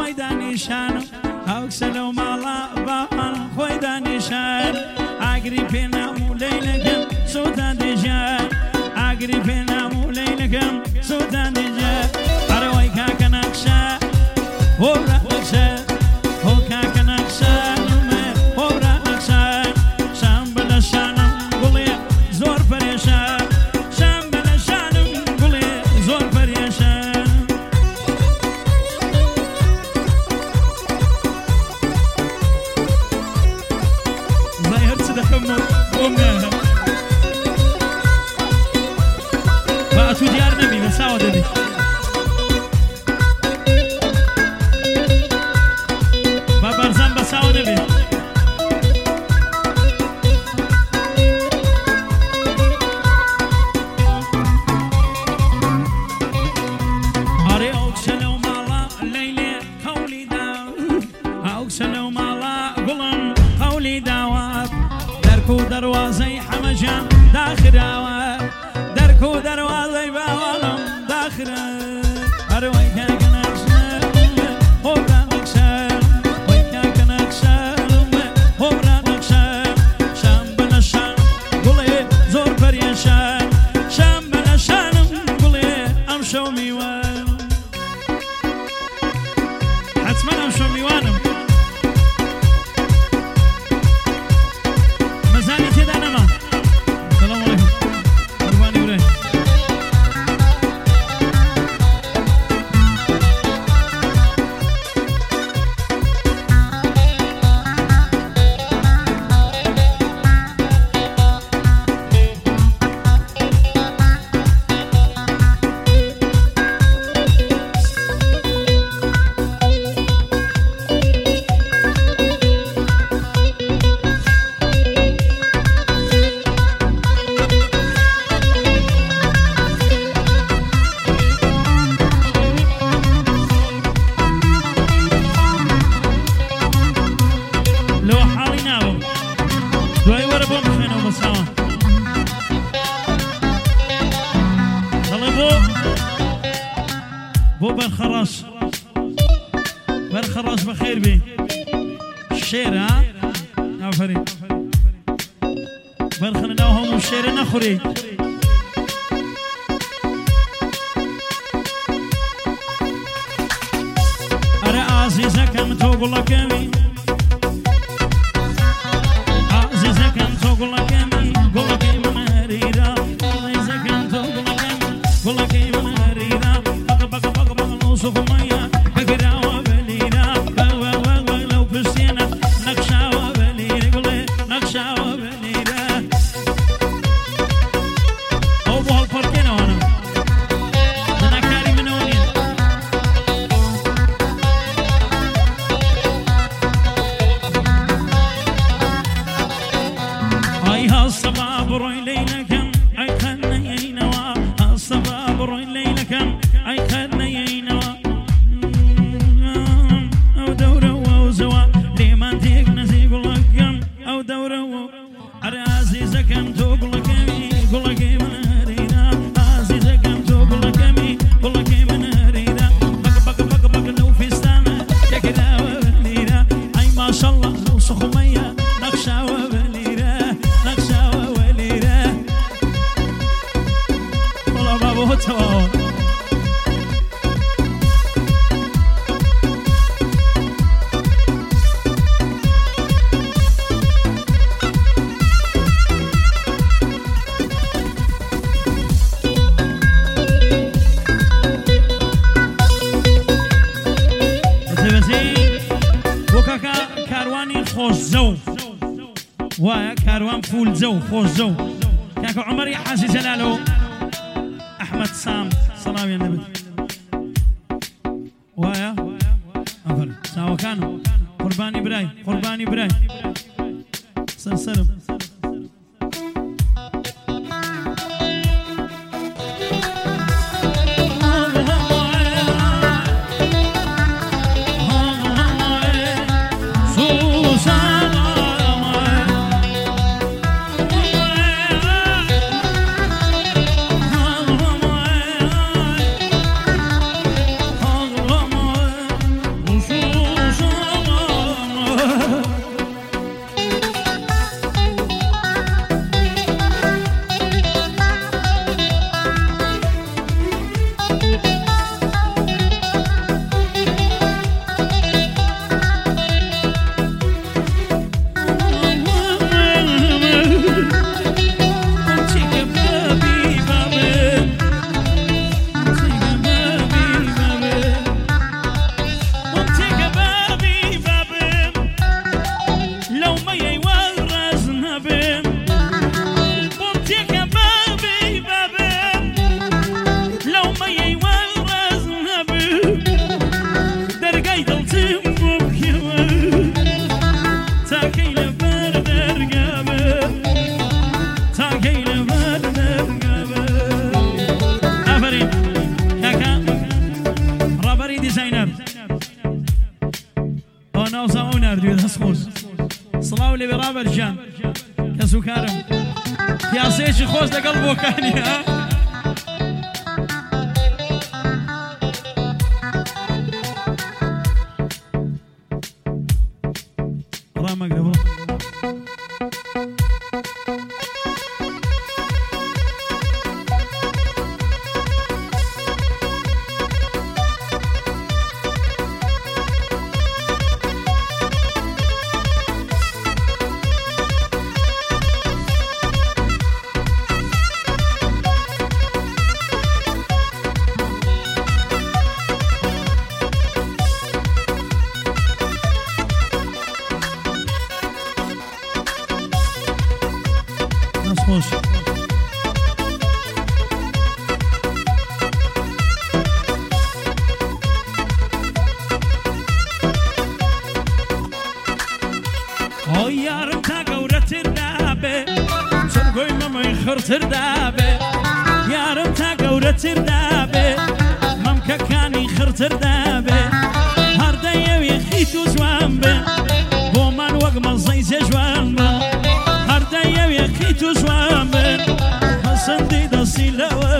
خوي دانيشان أوكسلو مالا بابا خوي دانيشان أقري بينا مولينكم سودا دجال أقري بينا مولينكم سودا دجال أروي كاك نقشة ورا نقشة هو كاك نقشة ورا نقشة شام بلا شانم قولي زور بريشان شام بلا شانم قولي زور بريشان فأتو ديار نبي بساوة دبي بابرزان بساوة نبي أري أوكسلو مالا الليلة قولي داو أوكسلو مالا قلم قولي داوات دركو دروازي حمجان داخراوات دركو دروازي باوالم داخرا أروي كاك نقشا هورا نقشا ويكاك نقشا هورا نقشا شام بنشان قولي زور بريشان شام بنشان قولي أمشو ميوان حتما أمشو ميوانم مزاني كده أنا السلام عليكم قرباني وراي لو حالي ناوم دوي ورا بوم خينو بساوة طلبوا بو بالخراش بالخراش بخير بي الشير ها عفري بالخناوهم الشير نخري أرى عزيزك كم تقول لك أمي ويا كاروان فول زو خوش زو كاكو عمر يا حاجي جلاله احمد سام سلام يا النبي ويا افر ساوا كانوا قرباني براي قرباني براي سلسلم قەتم بۆ بکەوە تاکەی لەبەر دەرگابە تاکەی لەبەر دەرگابە ئافرین کاکە ڕابەری دیزاینەر ئەو ناوزە ئەو نردوێ دەستخۆش سڵاو لێبێ ڕابەرجان کەس و کارم پیاسەیەکی خۆش لەگەڵ بۆکانی ها ڕامەگرە بڕ خوش ئۆ یارم تا گەورەتر دابێ چرگۆی مەمەی خڕتر دابێ یارم تا گەورەتر دابێ مەمکەکانی خڕتر دابێ هەردەیەوێ خیت و جوان بێ بۆمان وەک مەزەی جێژوان بێ هەردەیەوێ خیت و جوان بێ هەسەندی دەستی لەوە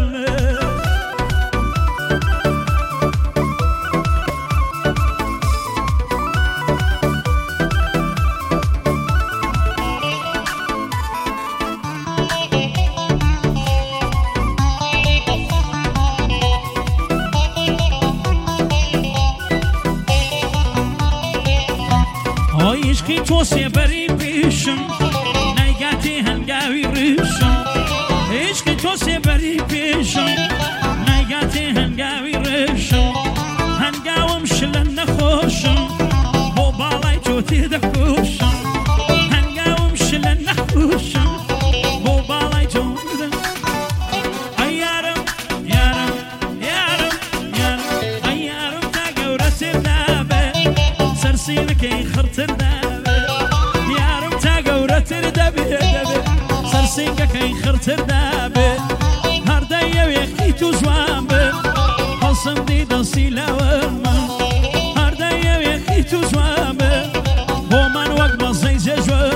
عشقی تۆ سێبەری پێشم نایگاتێ هەنگاوی ڕێشم عشقی تۆ سێبەری پێشم نایگاتێ هەنگاوی ڕێشم هەنگاوم شلە نەخۆشم بۆ باڵای تۆ تێدەکۆشم هەنگاوم شلە نەخۆشم بۆ باڵای تۆ ئەی یارم یارم یارم یارم ئەی یارم تا گەورەتر دابێ سەرسینەکەی خڕتر دابێ یارم تا گەورەتر دەبێ دەبێ سەرسینگەکەی خڕتر دابێ هەردەیەوێکی تو جوان بێ هەڵسەندی دەستی لەوەرمە هەردەیەوێکی تو جوان بێ بۆ من وەک بەزەی جێژوەر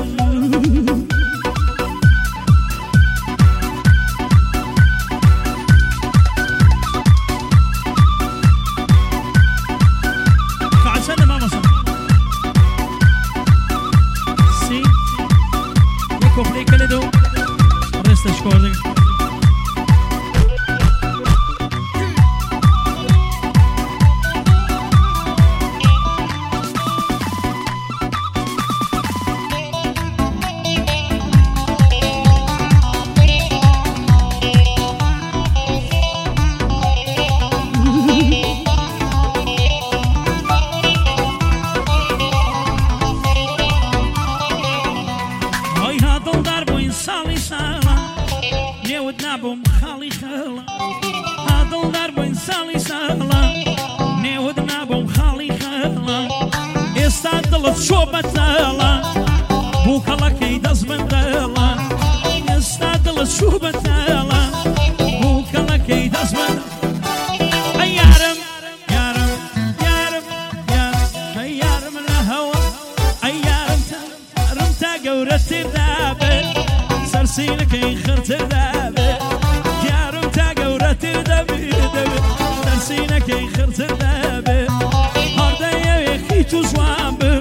نابم خاڵی خەڵە هادڵدار بووین ساڵی ساڵە نێوت نابم خاڵی خەڵە ئێستا دڵت چۆ بەتەڵە بووکەڵەکەی دەست بەندەڵە ئێستا دڵت چۆ بەتەڵە بووکەڵەکەی دەست بەندەڵە ئەی یارم یارم یارم یارم ئەی یارم لە هەوە ئەی یارم تا گەورەتر دابێ سەرسینەکەی خڕتر دابێ یارم تا گەورەتر دەبێ سەرسینەکەی خڕتر دابێ هەردەیەوێکی تو جوان بێ